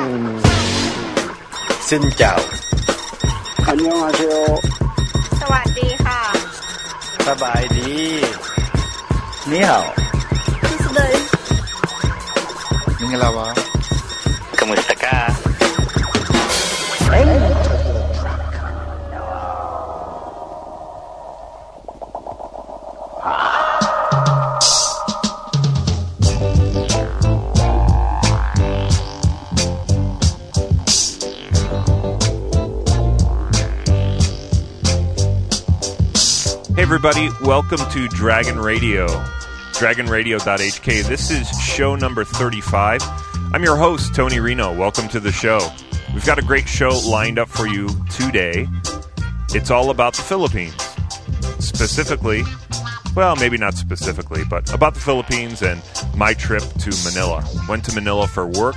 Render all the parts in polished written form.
Xin chào. 안녕하세요. สวัสดีค่ะสบายดี Ni hao. Tuesday. Mingalawa. Kamusta ka? Hey everybody, welcome to Dragon Radio, dragonradio.hk. This is show number 35. I'm your host, Tony Reno. Welcome to the show. We've got a great show lined up for you today. It's all about the Philippines. Specifically, well, maybe not specifically, but about the Philippines and my trip to Manila. Went to Manila for work,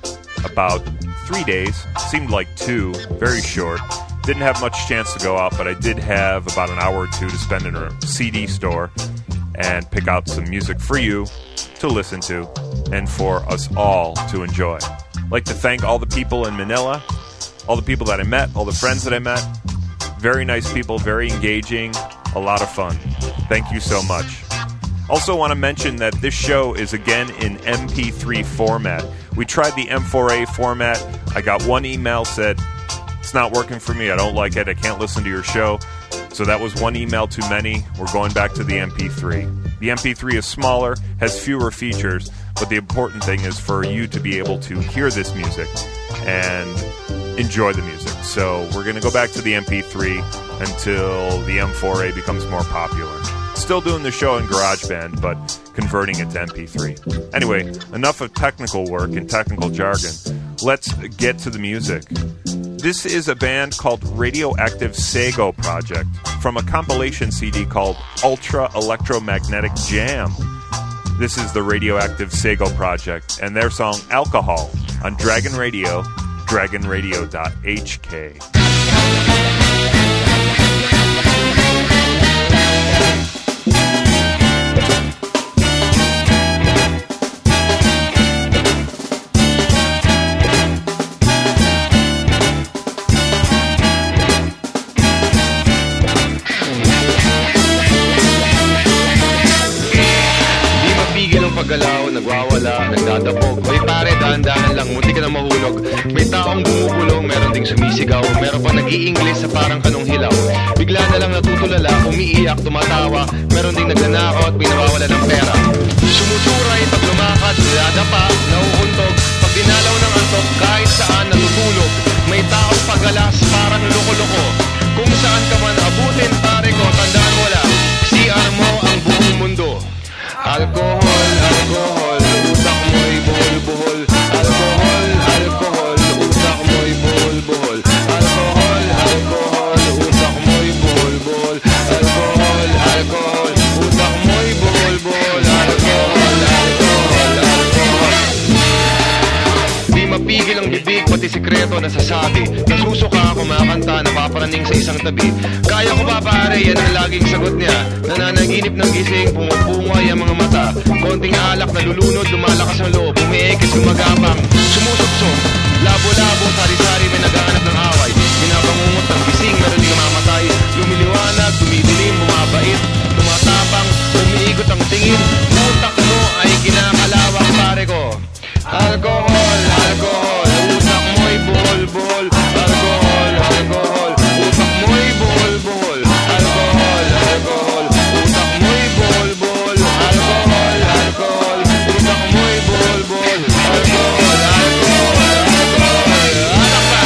about 3 days, seemed like 2, very short. Didn't have much chance to go out, but I did have about an hour or 2 to spend in a CD store and pick out some music for you to listen to and for us all to enjoy. I'd like to thank all the people in Manila, all the people that I met, all the friends that I met. Very nice people, very engaging, a lot of fun. Thank you so much. Also want to mention that this show is again in MP3 format. We tried the M4A format. I got one email said, it's not working for me. I don't like it. I can't listen to your show. So that was one email too many. We're going back to the MP3. The MP3 is smaller, has fewer features, but the important thing is for you to be able to hear this music and enjoy the music. So we're going to go back to the MP3 until the M4A becomes more popular. Still doing the show in GarageBand, but converting it to MP3. Anyway, enough of technical work and technical jargon. Let's get to the music. This is a band called Radioactive Sago Project from a compilation CD called Ultra Electromagnetic Jam. This is the Radioactive Sago Project and their song Alcohol on Dragon Radio, dragonradio.hk. Paggalaw, nagwawala, nagdadapog. Hoy pare, dahan-dahan lang, munti ka na mahulog. May taong bumukulong, meron ding sumisigaw. Meron pang nag-i-English sa parang kanong hilaw. Bigla na lang natutulala, umiiyak, tumatawa. Meron ding nagnanakaw at pinawawala ng pera. Sumusuray, pag lumakad, niladapa, nauuntog. Pag dinalaw ng antok, kahit saan natutulog. May taong pagalas, parang loko-loko. Kung saan ka man abutin, pare ko, tandaan mo lang, CR mo ang buong mundo. Alcohol, alcohol, utak mo'y buhol-buhol. Alcohol, alcohol, utak mo'y buhol-buhol. Alcohol, alcohol, utak mo'y buhol-buhol. Alcohol, alcohol, utak mo'y buhol-buhol. Alcohol, alcohol, alcohol. Di mapigil ang bibig, pati sikreto nasasabi. Nasusuka, kumakanta, napaparaning sa isang tabi. Kaya ko ba pare, yan ang laging sagot niya. Nananaginip ng gising, pumupungay ang mga mata. Konting alak, nalulunod, lumalakas ang loob. Umiikis, gumagapang, sumusubsob. Labo-labo, sari-sari, may naghahanap ng away. Binabangungot ng gising, meron di mamatay. Lumiliwanag, tumidilim, bumabait. Tumatapang, umiikot ang tingin. Utak mo ay kinakalawang pare ko. Alcohol, alcohol, utak mo'y buhol-buhol. Alcohol, alcohol, utak mo'y buhol-buhol. Alcohol, alcohol, utak mo'y buhol-buhol. Alcohol, alcohol, utak mo'y buhol-buhol. Alcohol, alcohol, alcohol, anak pa!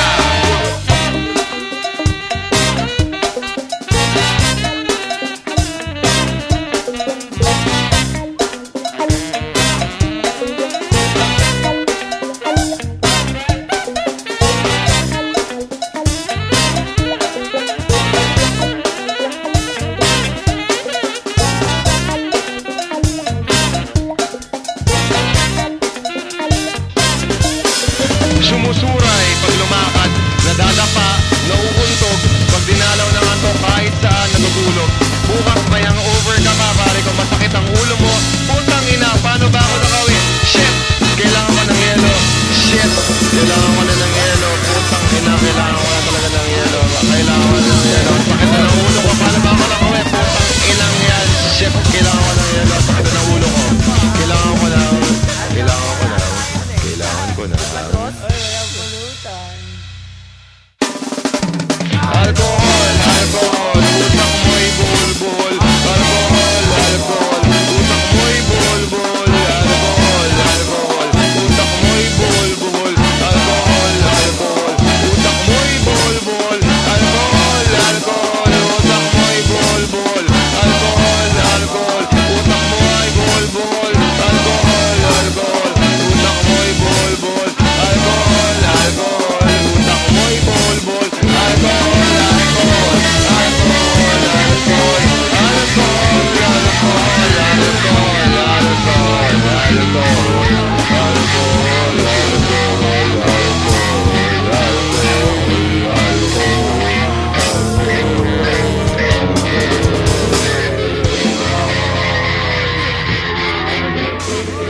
Sumusuray pag lumakad, nadadapa, nauuntog. Pag dinalaw ng antok, kahit saan natutulog. Bukas may hangover ka pa, pare ko, masakit ang ulo mo. Putang ina, paano ba ako nakawin? Shit, kailangan ko ng yelo. Shit, kailangan ko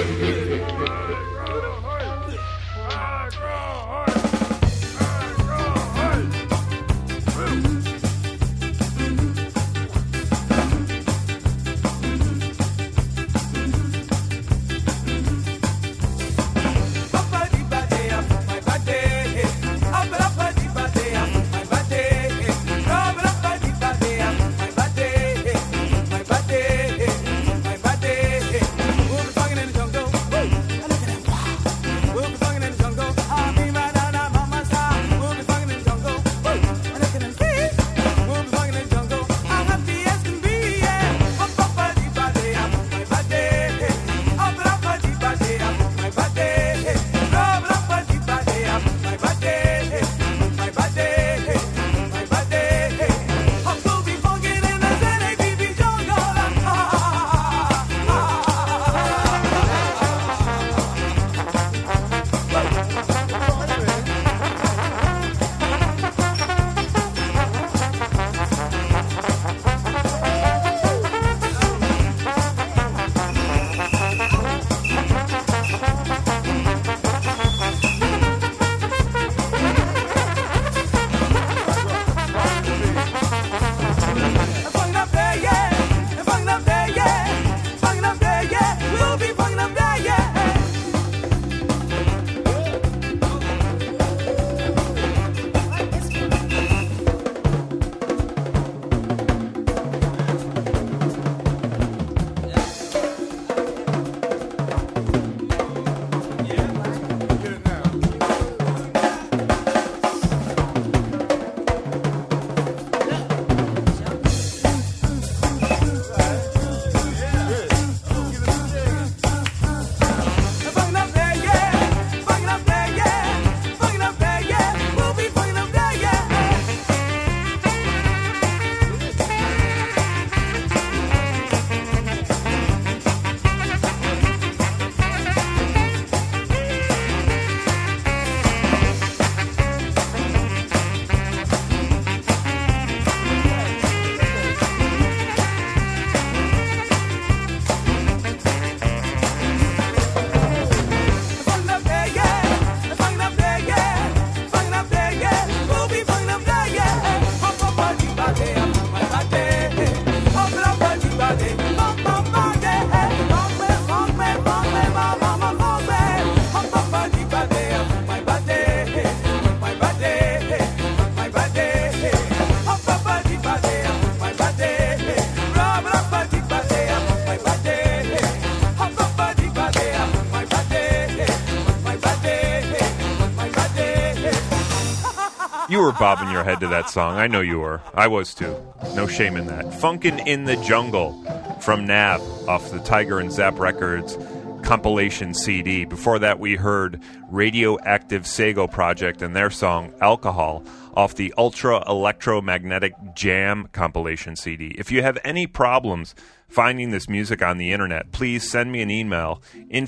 You were bobbing your head to that song. I know you were. I was too. No shame in that. Funkin' in the Jungle from Nab off the Tiger and Zap Records compilation CD. Before that, we heard Radioactive Sago Project and their song Alcohol off the Ultra Electromagnetic Jam compilation CD. If you have any problems finding this music on the internet, please send me an email,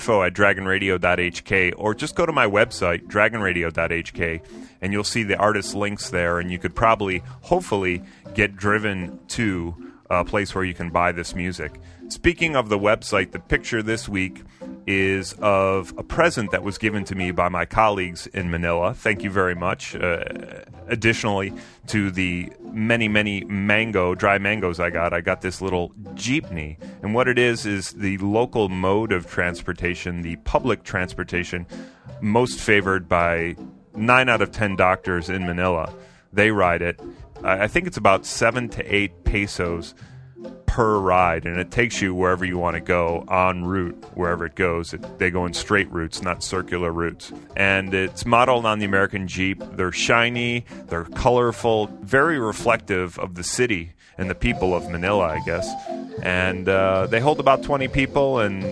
info@dragonradio.hk, or just go to my website, dragonradio.hk, and you'll see the artist links there, and you could probably, hopefully, get driven to a place where you can buy this music. Speaking of the website, the picture this week is of a present that was given to me by my colleagues in Manila. Thank you very much. Additionally to the many, many dry mangoes I got this little jeepney. And what it is the local mode of transportation, the public transportation, most favored by 9 out of 10 doctors in Manila. They ride it. I think it's about 7 to 8 pesos per ride, and it takes you wherever you want to go en route, wherever it goes. They go in straight routes, not circular routes. And it's modeled on the American Jeep. They're shiny, they're colorful, very reflective of the city and the people of Manila, I guess. And they hold about 20 people, and,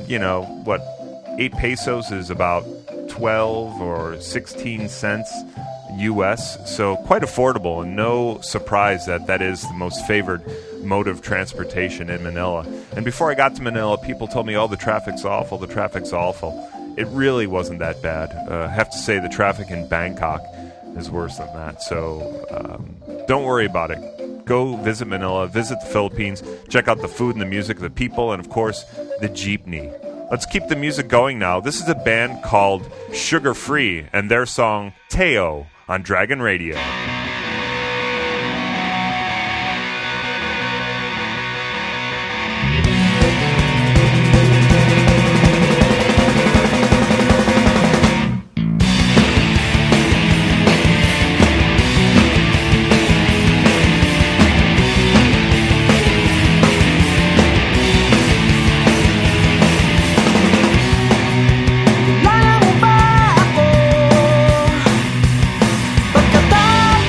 8 pesos is about 12 or 16 cents U.S., so quite affordable, and no surprise that is the most favored mode of transportation in Manila. And before I got to Manila, people told me, the traffic's awful, It really wasn't that bad. I have to say the traffic in Bangkok is worse than that, so don't worry about it. Go visit Manila, visit the Philippines, check out the food and the music, the people, and of course, the jeepney. Let's keep the music going now. This is a band called Sugar Free and their song Teo on Dragon Radio. Pagkatapos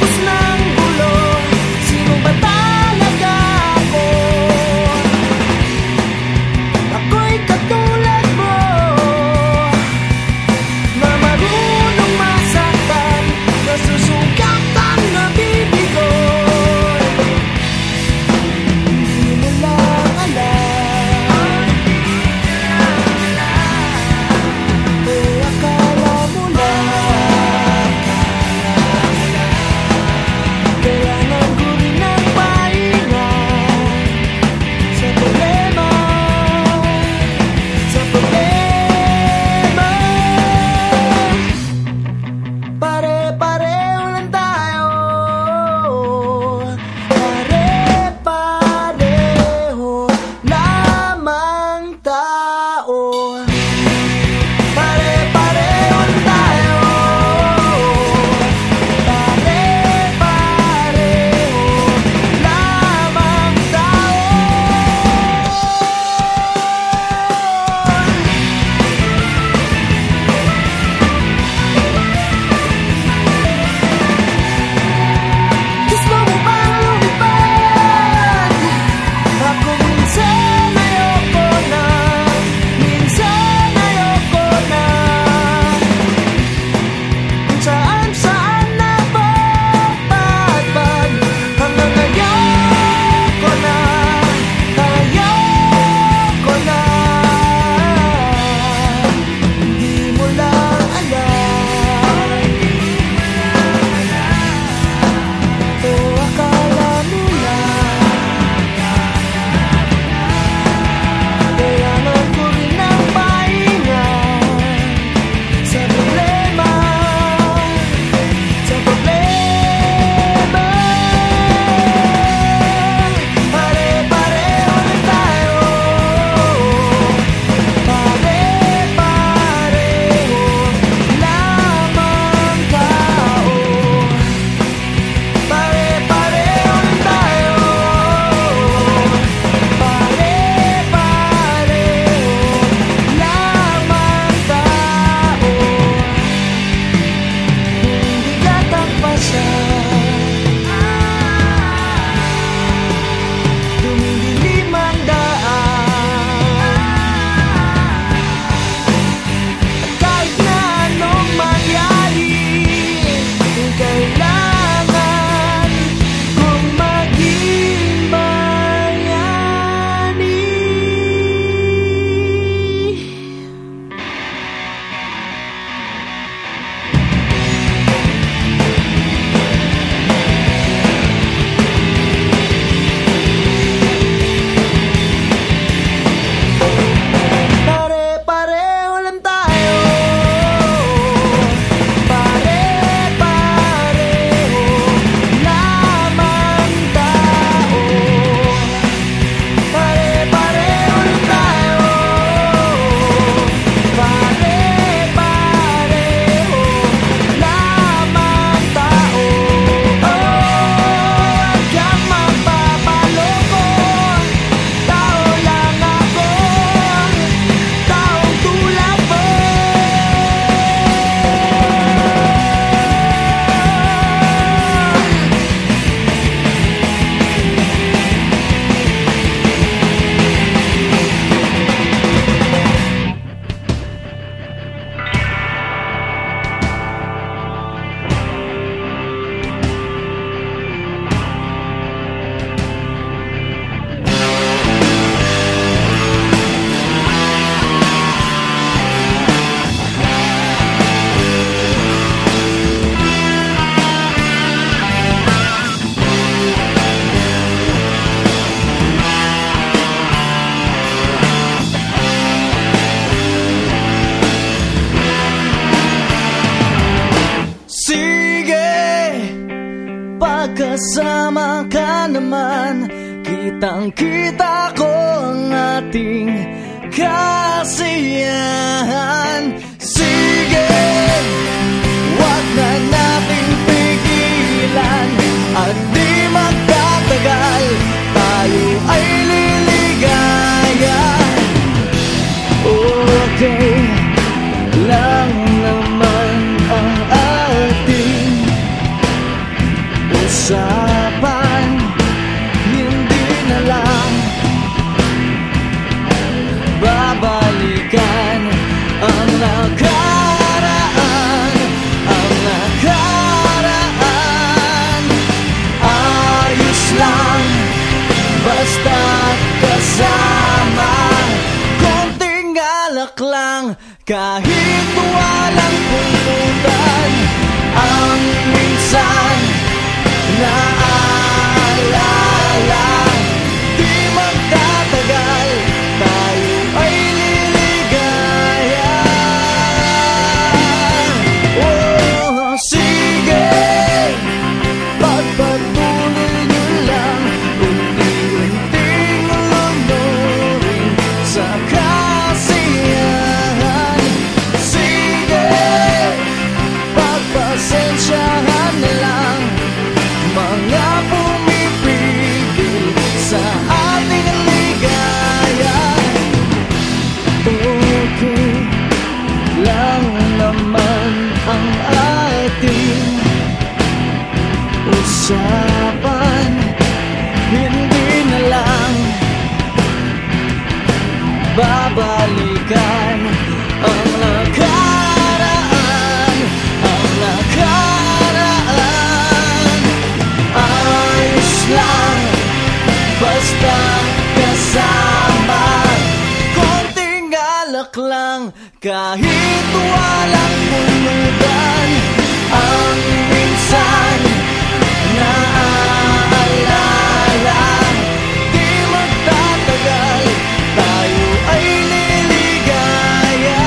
kasama ka naman, kitang-kita ko ang ating kasiyahan. Sige, wag na nating pigilan, at di magtatagal tayo ay liligaya. Okay lang naman ang ating usapan, hindi na lang babalikan ang nakaraan, ang nakaraan. Ayos lang basta't kasama, konting alak lang kahit walang pulutan. Ang minsan naaalala, di magtatagal tayo ay liligaya. Oh, sige, pagpatuloy nyo lang, unti-unting lunurin sa kasiyahan. Sige, pagpasensyahan na lang mga pumipigil sa ating ligaya. Okay lang naman ang ating usapan, hindi na lang babalikan ang nakaraan, ang nakaraan. Ayos lang basta kasama, konting alak lang kahit walang pulutan. Ang minsan naaalala, di magtatagal tayo ay liligaya.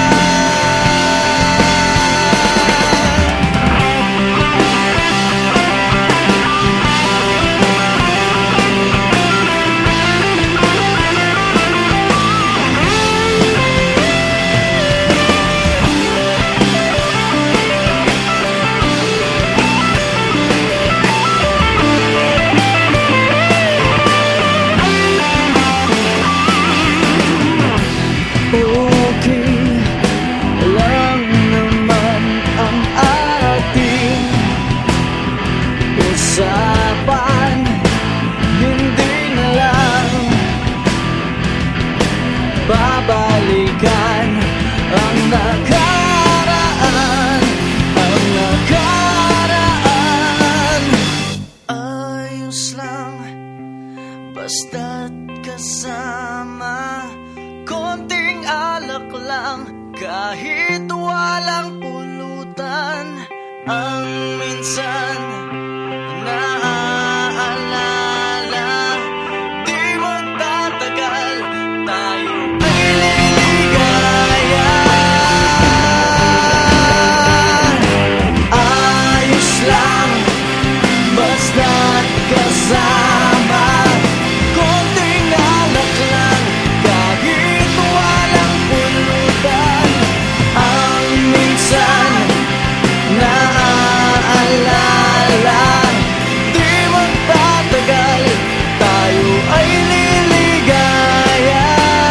Okay lang naman ang ating usapan, hindi na lang babalikan ang nakaraan, ang nakaraan. Ayos lang basta't kasama, konting alak lang kahit walang pulutan. Ang minsan naaalala, di magtatagal tayo ay liligaya. Ayos lang basta't kasama, konting alak lang kahit walang pulutan. Ang minsan naaalala, di magtatagal tayo ay liligaya.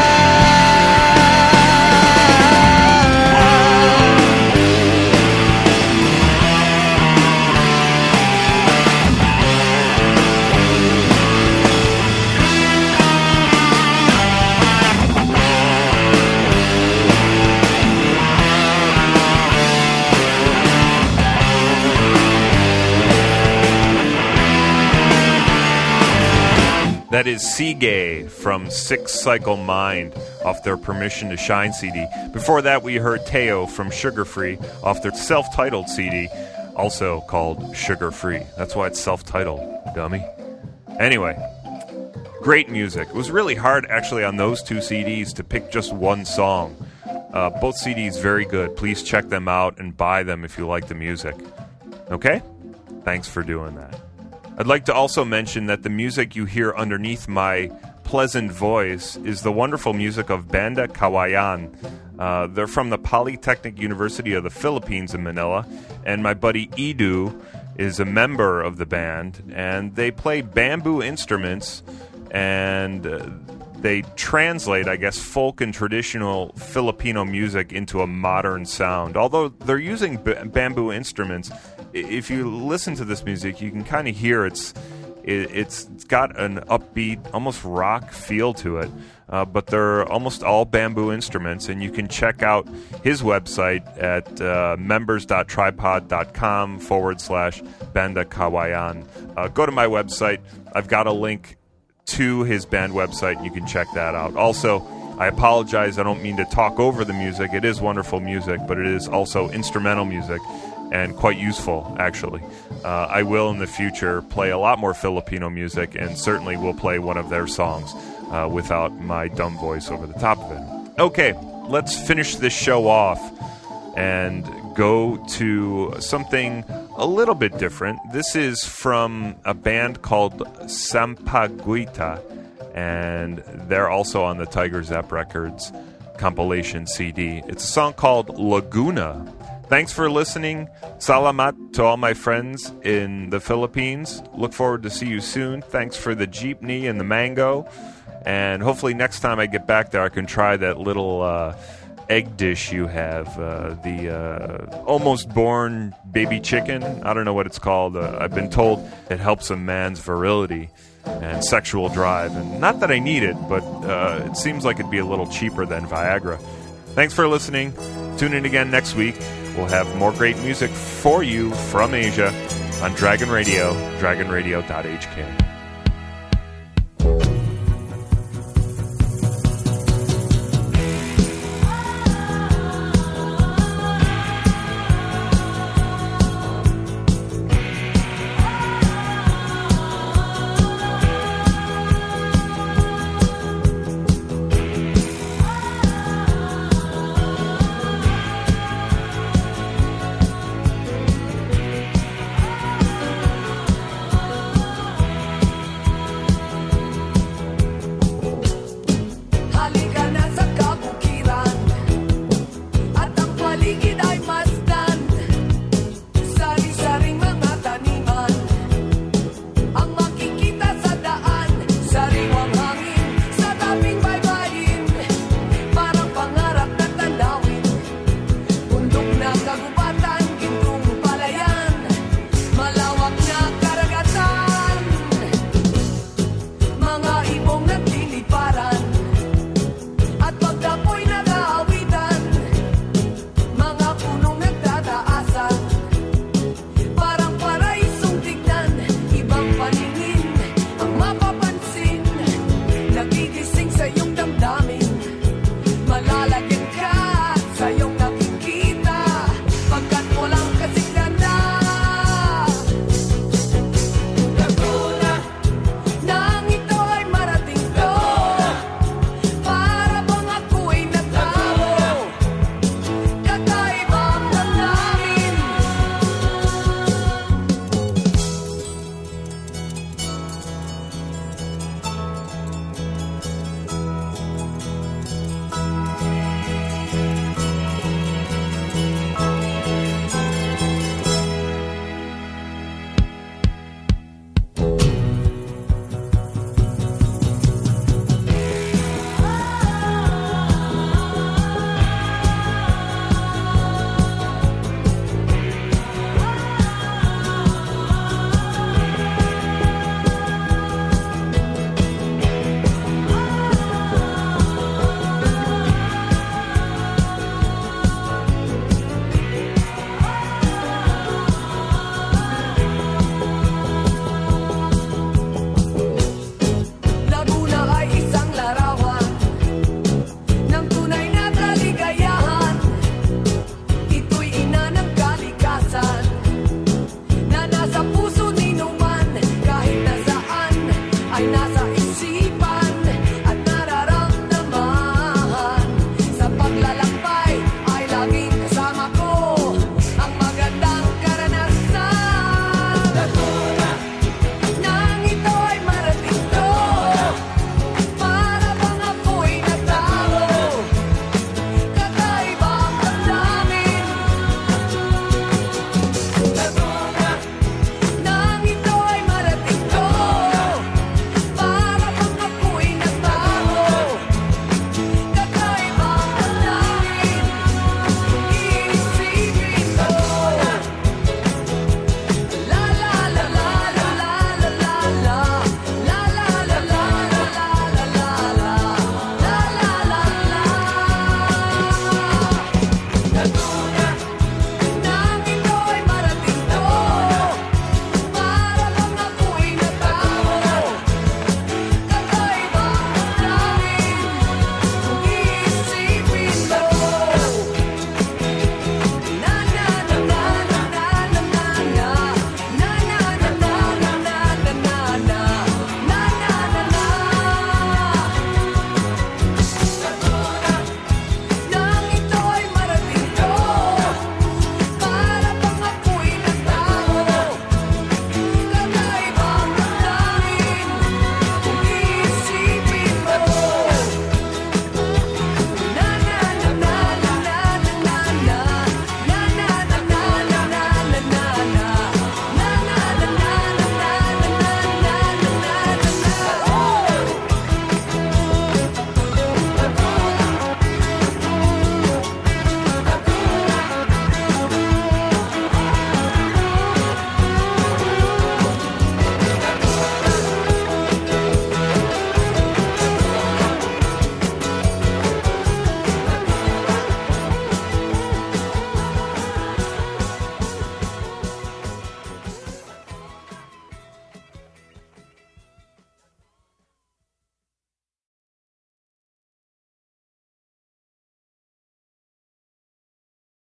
That is Seagay from Six Cycle Mind off their Permission to Shine CD. Before that, we heard Teo from Sugar Free off their self-titled CD, also called Sugar Free. That's why it's self-titled, dummy. Anyway, great music. It was really hard, actually, on those two CDs to pick just one song. Both CDs very good. Please check them out and buy them if you like the music. Okay? Thanks for doing that. I'd like to also mention that the music you hear underneath my pleasant voice is the wonderful music of Banda Kawayan. They're from the Polytechnic University of the Philippines in Manila, and my buddy Edu is a member of the band, and they play bamboo instruments, and they translate, I guess, folk and traditional Filipino music into a modern sound. Although they're using bamboo instruments, if you listen to this music, you can kind of hear it's got an upbeat, almost rock feel to it. But they're almost all bamboo instruments, and you can check out his website at members.tripod.com/Banda Kawayan. Go to my website. I've got a link to his band website, and you can check that out. Also, I apologize, I don't mean to talk over the music. It is wonderful music, but it is also instrumental music, and quite useful, actually. I will, in the future, play a lot more Filipino music, and certainly will play one of their songs without my dumb voice over the top of it. Okay, let's finish this show off and go to something a little bit different. This is from a band called Sampaguita, and they're also on the Tiger Zap Records compilation CD. It's a song called Laguna. Thanks for listening. Salamat to all my friends in the Philippines. Look forward to see you soon. Thanks for the jeepney and the mango. And hopefully next time I get back there, I can try that little egg dish you have, the almost born baby chicken. I don't know what it's called. I've been told it helps a man's virility and sexual drive. And not that I need it, but it seems like it'd be a little cheaper than Viagra. Thanks for listening. Tune in again next week. We'll have more great music for you from Asia on Dragon Radio, dragonradio.hk.